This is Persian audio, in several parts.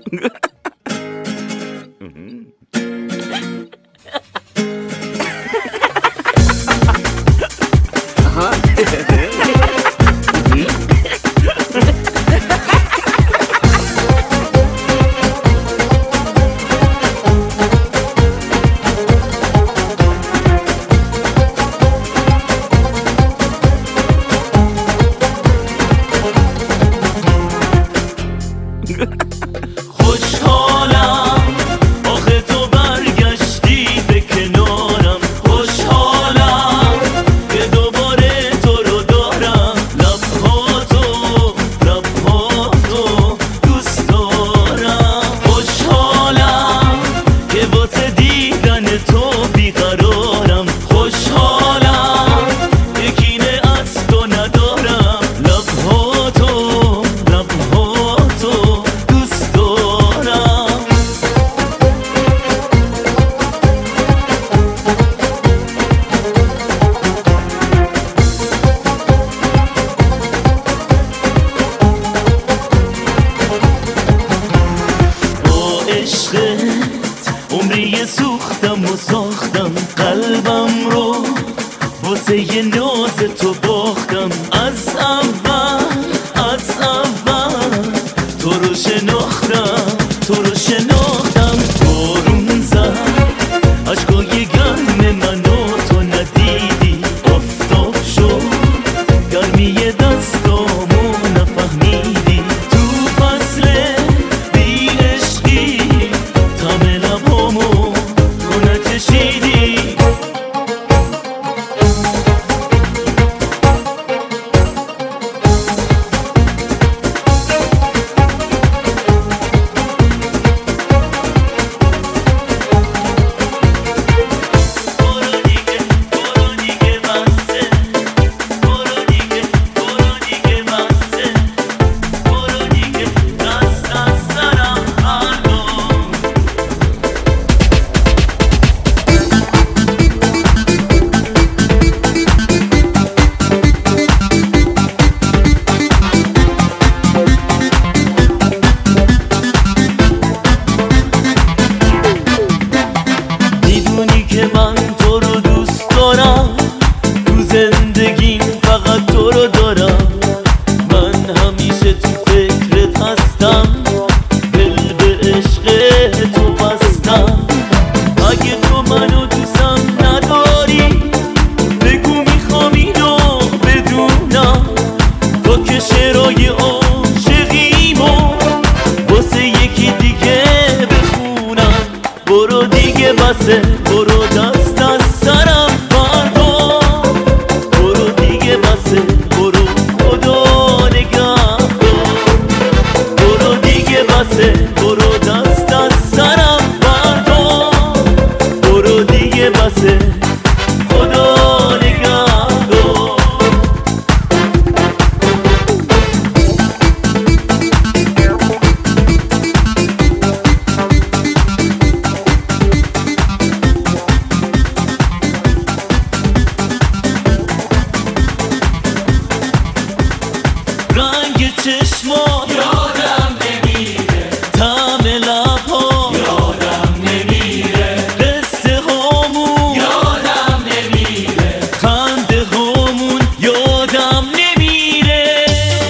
خوشحالم آخه تو برگشتی به کنارم، خوشحالم که دوباره تو رو دارم، لبهاتو دوست دارم. خوشحالم که واسه دیدن تو بیقرارم، خوشحالم که کینه از تو ندارم، لبهاتو دوست دارم. با عشقت عمری سوختم و ساختم، قلبم رو واسه یه ناز تو باختم. از اول تو رو شناختم، بارون زد عشقای گرم منو تو ندیدی، آفتاب شد گرمی دستامو نفهمیدی، تو فصل بی عشقی طعم لبامو تو نچشیدی. میدونی که من تو رو دوست دارم، تو زندگیم فقط تو رو دارم، من همیشه تو فکرت هستم، دل به عشق تو بستم. اگه تو منو دوستم نداری بگو میخوام اینو بدونم، تو که شعرهای عاشقیمو واسه یکی دیگه بخونم. برو دیگه بسه، برو دست از سرم بردار، برو دیگه بسه، برو خدا نگهدار، برو دیگه بسه، برو دست از سرم بردار، برو دیگه بسه، خدا نگهدار. رنگ چشمات یادم نمیره، طعم لبها یادم نمیره، قصه هامون یادم نمیره، خنده هامون یادم نمیره.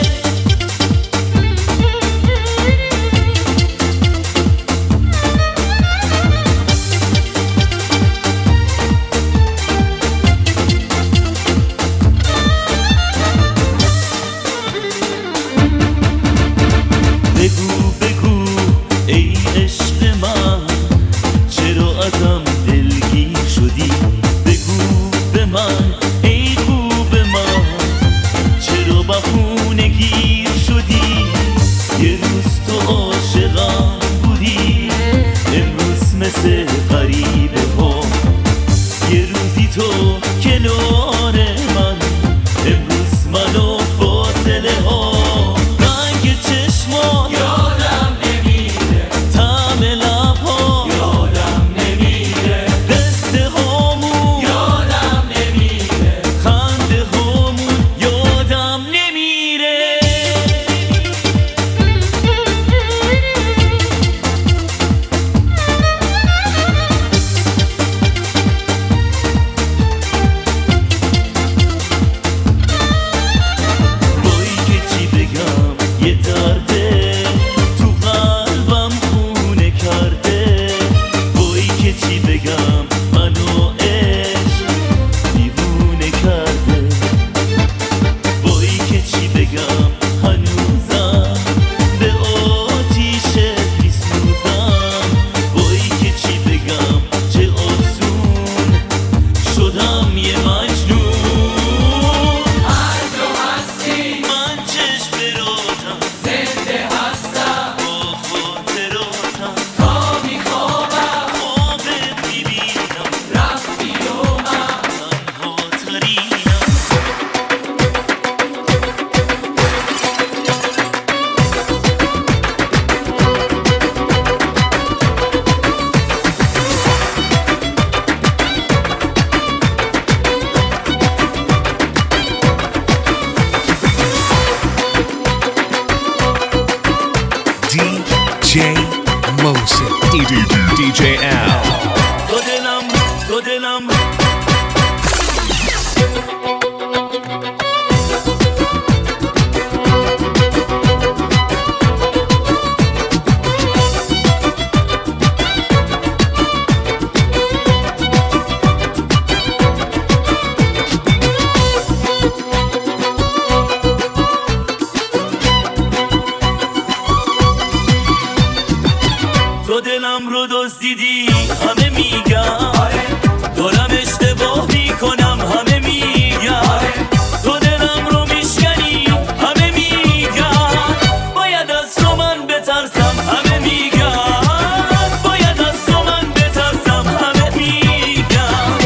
بگو ای عشق من چرا ازم دلگیر شدی، بگو به من ای خوب من چرا بهونه گیر شدی. یه روز تو عاشقم بودی، امروز مثل غریبه ها، یه روزی تو کنار من، امروز منو فاصله ها. رنگ چشمان یادم نمیره، طعم لبها یادم نمیره، قصه هامون یادم نمیره، خنده هامون یادم نمیره. Mosin, DJ Al. تو دلم تو دلم رو دزدیدی همه میگن دارم اشتباه میکنم همه میگن تو دلم رو میشکنی همه میگن باید از تو من بترسم همه میگن باید از تو من بترسم همه میگن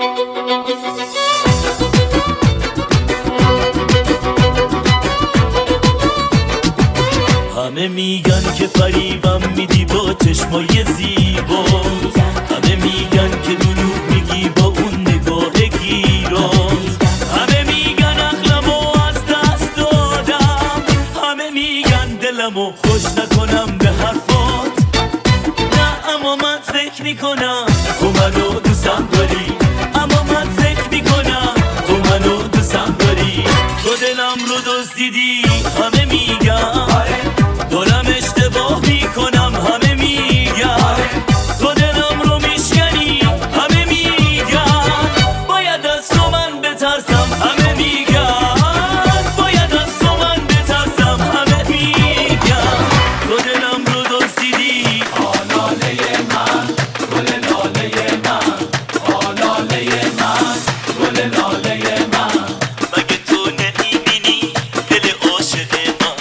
همه میگن که فریبم میدی با چشمای زیبا همه میگن که دروغ میگی با اون نگاه گیرات همه میگن عقلمو از دست دادم همه میگن دلمو خوش نکنم به حرفات نه اما من فکر میکنم تو منو دوستم داری اما من فکر میکنم تو منو دوستم داری تو دلم رو دزدیدی همه میگن دارم اشتباه میکنم همه میگن تو دلم رو میشکنی همه میگن باید از تو من بترسم همه میگن باید از تو من بترسم همه میگن تو دلم رو دزدیدی آلاله من گل لاله من آلاله من گل لاله من مگه تو نمیبینی دل عاشق من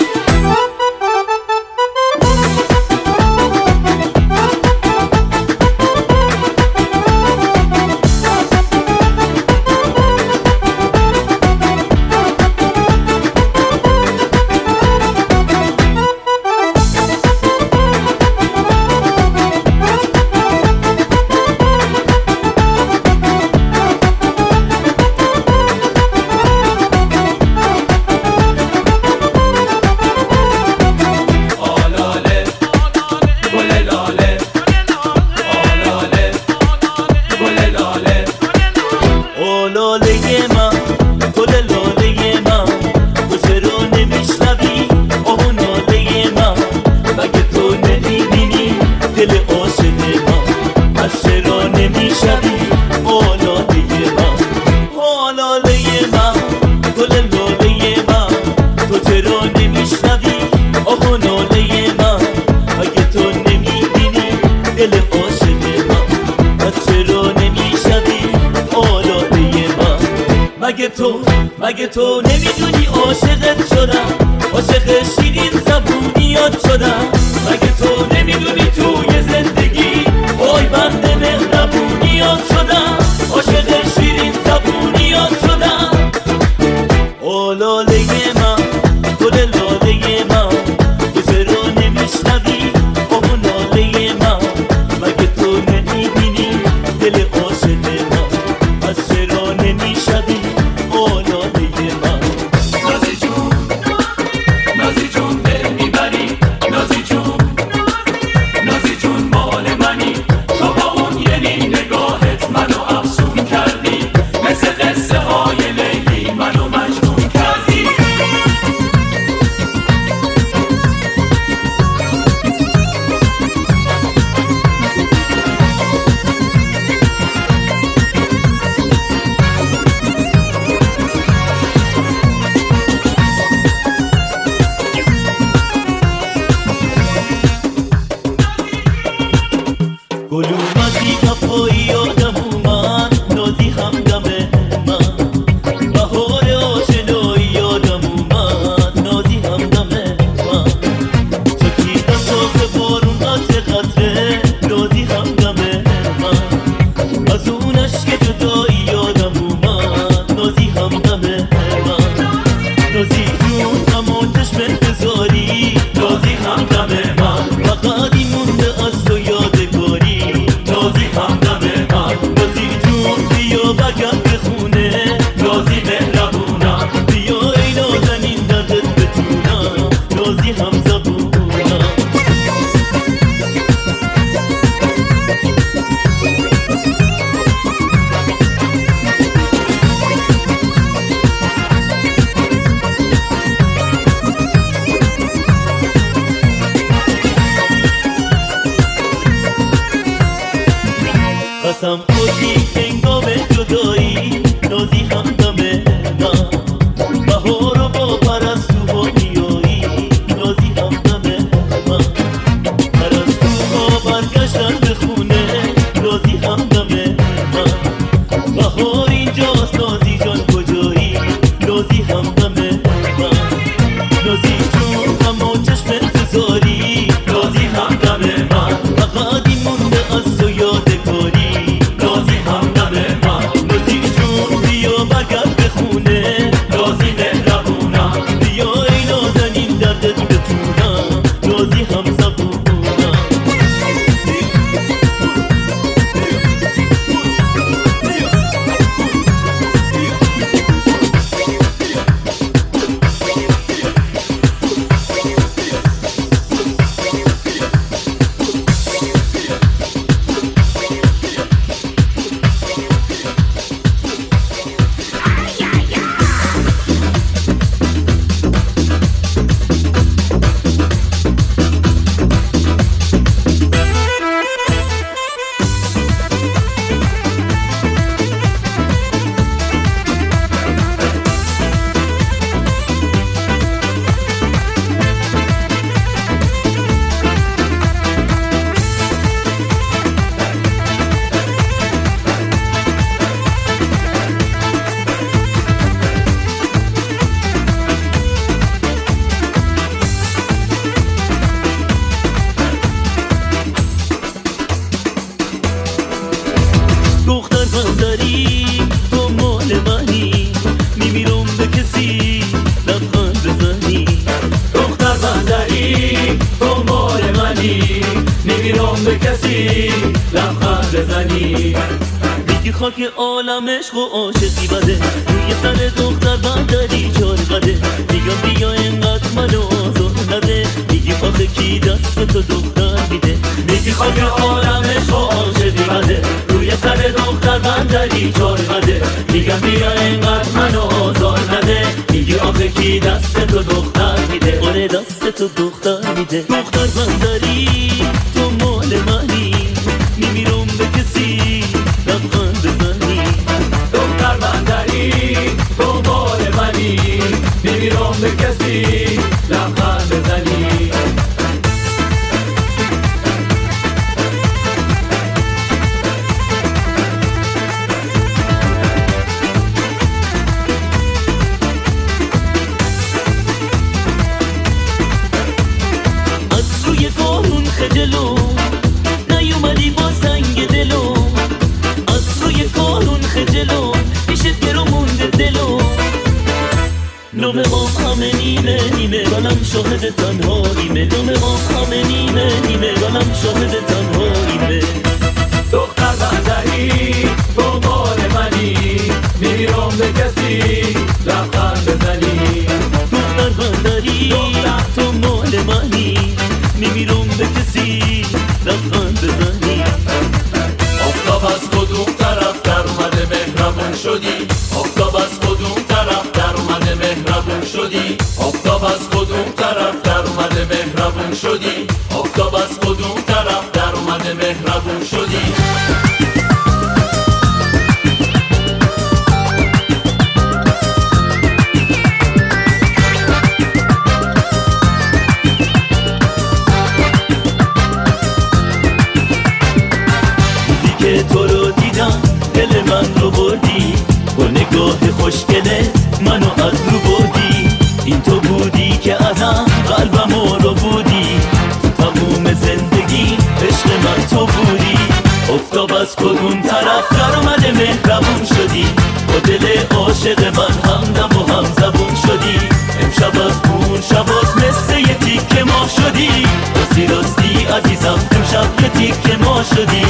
لاله من گل لاله من تو چرا نمیشنوی آه ناله من مگه تو نمیبینی دل عاشق من از چرا نمیشنوی آه لاله من آه لاله من گل لاله من تو چرا نمیشنوی آه ناله من مگه تو نمیبینی دل عاشق من از چرا نمیشنوی آه لاله من مگه تو نمیدونی عاشقت شدم عاشق شیرین زبونیات شدم مگه تو نمیدونی توی زندگی وای بنده مهربونیات شدم عاشق شیرین زبونیات شدم لاله من گل لاله من تو چرا نمیشنوی آه لاله من مگه تو نمیبینی دل عاشق من از چرا نمیشنوی نفسم خودی هنگام جدایی نازی همدم من بهار و با پرستو و بیایی نازی همدم من پرستوها برگشتن به خونه نازی همدم من بهار اینجاست نازی جان کجایی نازی همدم من نازی جون اما چشم انتظاری نازی همدم من فقط این مونده از تو یادگاری نازی همدم من نازی جون بیا برگرد به خونه نازی مهربونم بیا ای نازنین دردت بتونم نازی هم زبونم تو مال منی میمیرم به کسی لبخند بزنی دختر بندری تو مال منی میمیرم به کسی لبخند بزنی میگی خاک عالم عشق و عاشقی بده روی سر دختر بندری چار قده میگم بیا اینقدر منو آزار نده میگی آخه کی دست تو دختر میده میگی خاک عالم عشق و عاشقی بده روی سر دختر بندری چار قده میگم بیا اینقدر منو آزار نده میگی آخه کی دست تو دختر میده آره دست تو دختر میده دختر بندری تو مال منی میمیرم به کسی لبخند بزنی دختر بندری تو مال منی میمیرم به کسی لبخند بزنی از روی قارون خجلو نیومدی با سنگ دلو از روی قارون خجلو پیشت گرو مونده دلو نوم ما همه نیمه نیمه گلم شاهد تنهاییمه نوم ما همه نیمه نیمه گلم شاهد تنهاییمه دختر بندری تو مال منی میرم به کسی لبخند بزنی دختر بندری تو مال منی میمیرم به کسی لبخند بزنی آفتاب از کدوم طرف در اومده مهربون شدی آفتاب از کدوم طرف در اومده مهربون شدی آفتاب از کدوم طرف در اومده مهربون شدی آفتاب از کدوم طرف در اومده مهربون شدی تو رو دیدم دل من رو بردی با نگاه خوشگله منو از رو بردی این تو بودی که ازم قلبم رو بودی تو تموم زندگی عشق من تو بودی افتاب از کدوم طرف در اومده مهربون شدی با دل عاشق من همدم و هم زبون شدی امشب از اون شباز مثل یه تیک ما شدی راستی راستی عزیزم امشب یه تیک ما شدی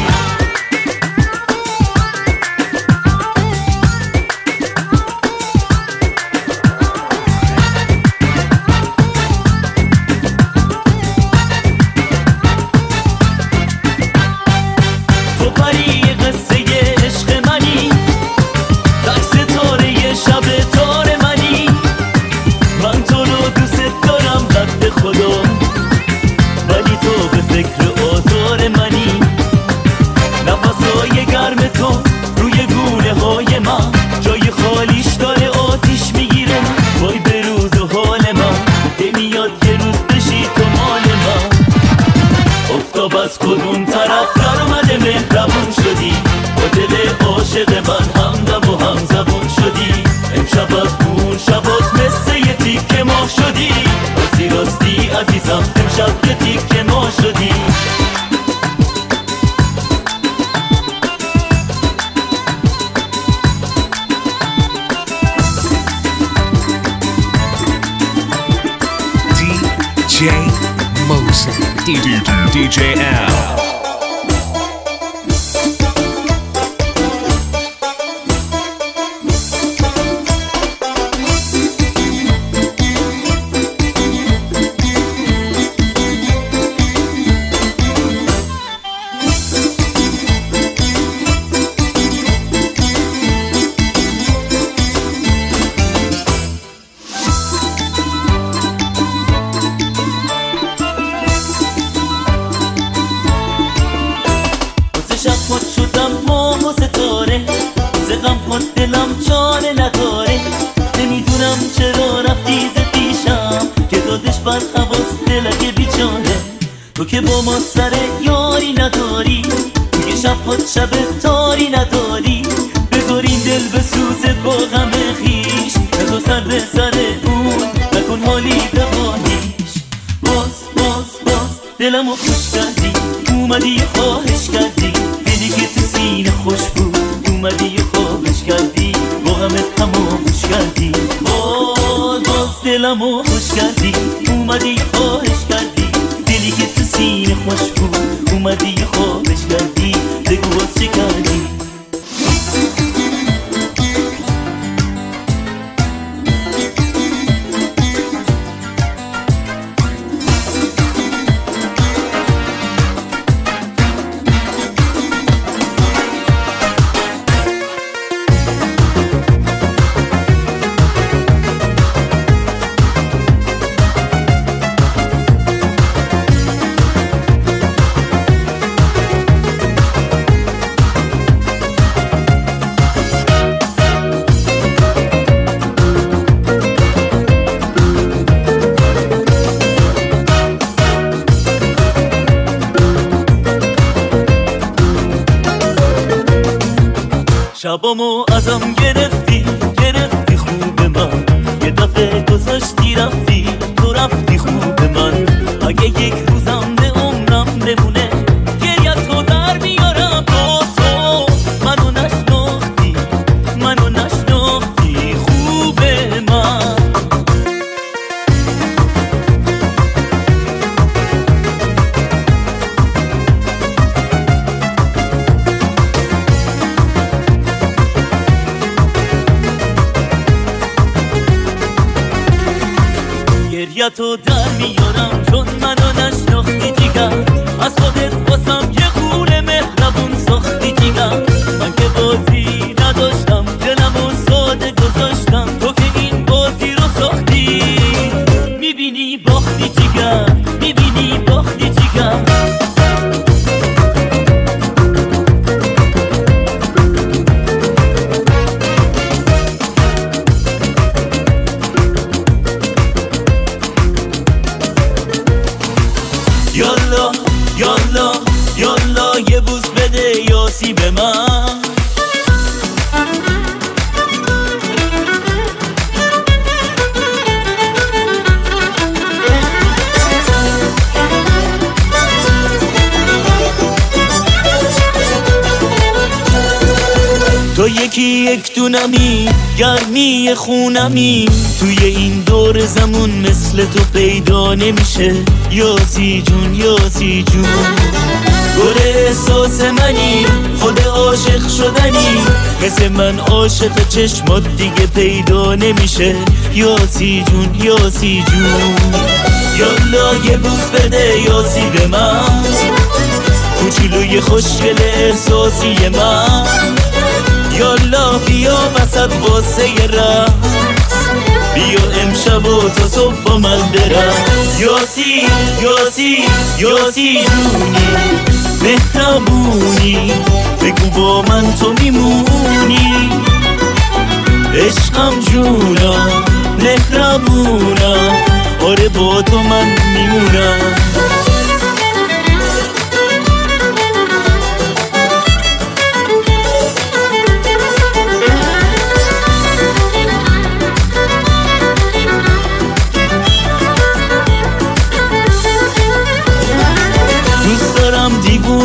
امشب از کدوم طرف در اومده مهربون شدی، با دل عاشق من همدم و هم زبون شدی. امشب از اون شبات مثل یه تیکه ماه شدی، راستی راستی عزیزم امشب یه تیکه ماه شدی. DJ Mosin, DJ Al. دلم چاره نداره، نمیدونم چرا رفتی ز پیشم که دادش بر حواس دلک بیچاره. تو که با ما سر یاری نداری، توی شب خود شب تاری نداری. بذارین دل بسوزه با غم خیش، نزا سر به سر اون نکن حالی به حالیش. باز دلمو خوش کردی، اومدی خواهش کردی، دلی که تو سینه خوش بود اومدی خوابش کردی، با غمت تمامش کردی. باز دلمو خوش کردی، اومدی خواهش کردی، دلی که تو سینه خوش بود اومدی خوابش کردی. بگو باز چه کردی؟ شبامو ازم گرفتی خوب من، یه دفعه گذاشتی رفتی، تو رفتی خوب من. اگه یک روزم به عمرم بمونه گریه‌تو در بیارم، تو منو نشناختی خوب من. گریه‌تو در میارم چون منو نشناختی جیگر، از خودت واسم یه خونه مهربون ساختی جیگر. من که بازی نداشتم دلمو ساده گذاشتم، تو که این بازی رو ساختی. میبینی باختی جیگر، میبینی باختی جیگر. یالا یه بوس بده یاسی به من. تو یکی یک دونمی، گرمی خونمی، توی این دور زمون مثل تو پیدا نمیشه. یاسی جون گل احساس منی، خود عاشق شدنی، مثل من عاشق چشمات دیگه پیدا نمیشه. یاسی جون یالا یه بوس بده یاسی به من، کوچولوی خوشگل احساسی من. یالا بیا وسط واسه یه رقص، بیا امشب و تا صبح با من برقص. یاسی جونی مهربونی، بگو با من تو میمونی. عشقم جونم مهربونم، آره با تو من میمونم.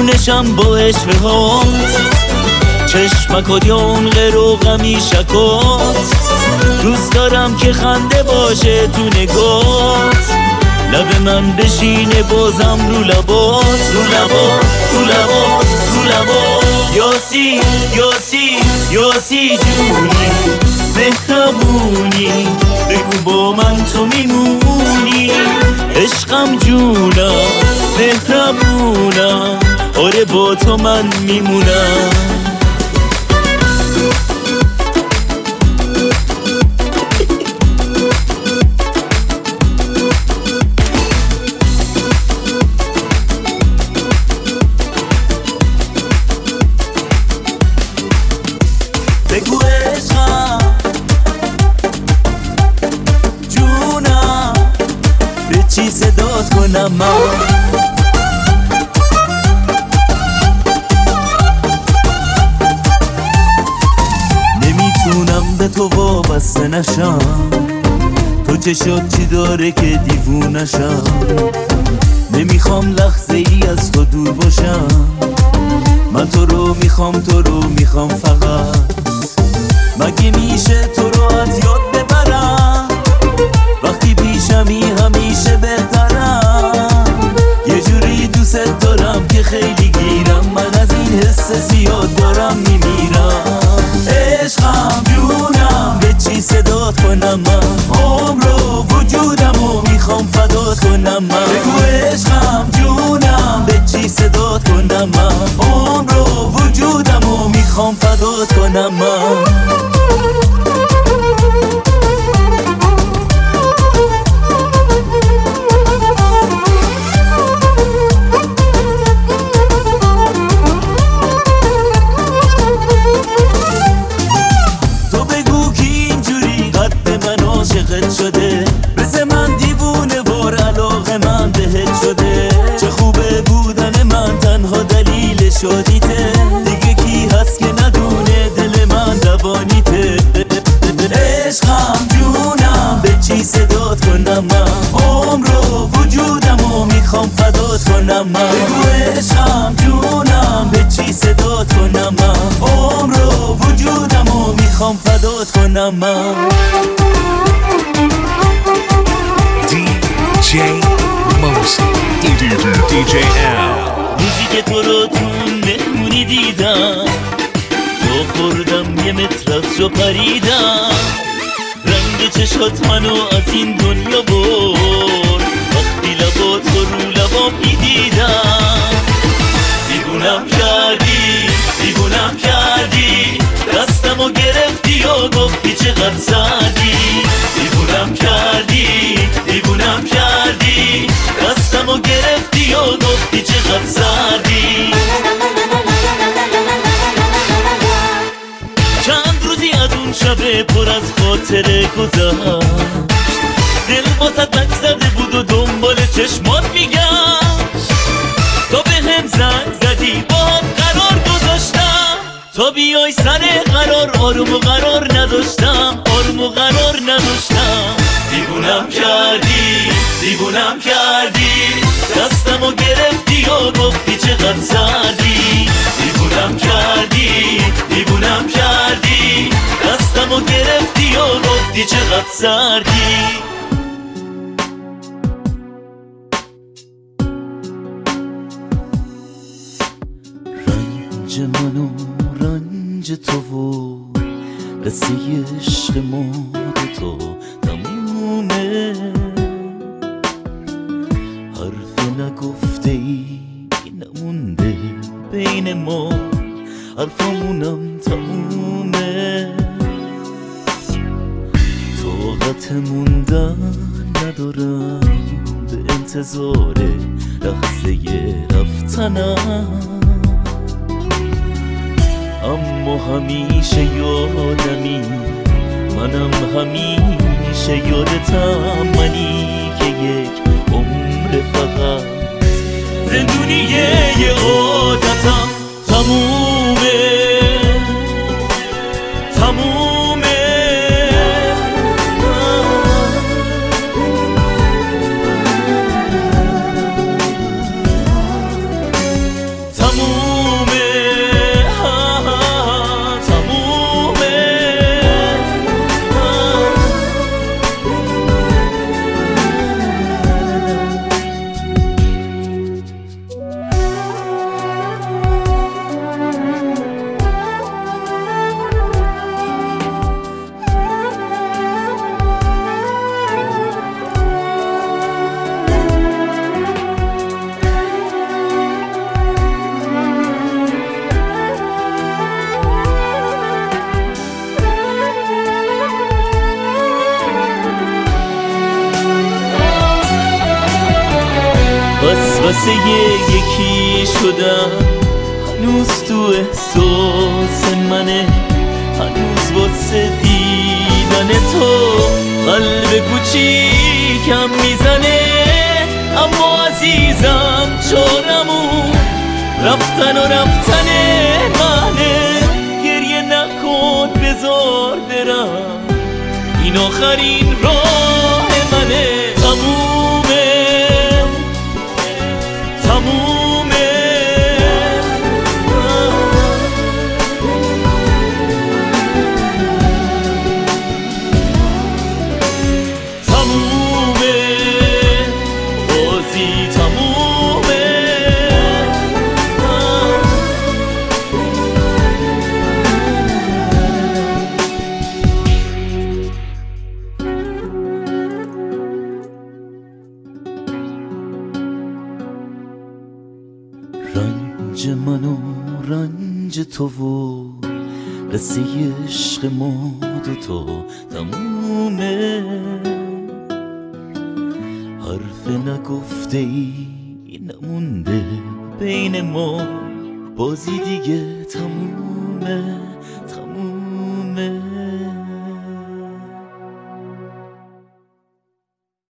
دیوونشم با عشقهات، چشمکات یا اون غیر غمی شکات، دوست دارم که خنده باشه تو نگات، لب من بشینه بازم رو لبات، رو لبات، رو لبات، رو لبات. یاسی یاسی یاسی جونی مهربونی، بگو با من تو میمونی، عشقم جونم مهربونم، آره با تو من میمونم. بگو عشقم جونم، به چی صدات کنم من؟ نمیتونم به تو وابسته نشم، تو چه شد چی داره که دیوونشم، نمیخوام لحظه ای از تو دور باشم، من تو رو میخوام، تو رو میخوام فقط، مگه میشه تو رو از یاد ببرم، وقتی پیشمی همیشه بهترم، یه جوری دوست دارم که خیلی گیرم، من از این حس زیاد دارم میمیرم. عشقم جونم، به چی صدات کنم من؟ عمر و وجودم و میخوام فدات کنم من. بگو عشقم جونم، به چی صدات کنم من؟ عمر و وجودم و میخوام فدات کنم من. شده بزه من دیوونه وار علاقه من بهت شده، چه خوبه بودن من تنها دلیل شادیته، دیگه کی هست که ندونه دل من دوانیته. عشقم جونم، به چی صدات کنم من؟ عمر و وجودم و میخوام فدات کنم من. بگو عشقم جونم، به چی صدات کنم من؟ عمر و وجودم و میخوام فدات کنم من. DJ Mosi, DJ L. روزی که تو رو تو مهمونی دیدم، تو خوردم یه متر از جا پریدم، رنگ چشات منو از این دنیا برد، وقتی لبات رو لبام میدیدم. دیوونم کردی، دیوونم کردی، دستمو گرفتی و گفتی چقدر سردی. دیوونم کردی، دیوونم کردی، دستمو گرفتی و گفتی چقدر سردی. چند روزی از اون شب پر از خاطره گذشت، دل واسط لک زده بود و دنبال چشمات میگشت، تا به هم زنگ زدی باهات قرار گذاشتم، تا بیای سر قرار آروم و قرار نداشتم، آروم و قرار نداشتم. دیوونم کردی، دیوونم کردی، دستمو گرفتی و گفتی چقدر سردی. دیوونم کردی، دیوونم کردی، دستمو گرفتی و گفتی چقدر سردی. رنج من و رنج تو و قصه عشق ما تو تمومه، حرف نگفته ای نمونده بین ما، حرفمونم تمومه، طاقت موندن ندارم به انتظار لحظه رفتنم، اما همیشه یادمی، منم همیشه یادتم، منی که یک عمر فقط زندونی یه عادتم تمومه، تمومه، تمومه واسه یکی شدم هنوز تو احساس منه، هنوز واسه دیدن تو قلب کوچیکم میزنه. اما عزیزم چونمون رفتن و رفتن منه. گریه نکن بذار برم، این آخرین راه منه. تمومه تمومه تمومه بازی تمومه. رنج من و رنج تو و قصه عشق ما دوتا تمومه. حرف نگفته ای نمونده بین ما، بازی دیگه تمومه.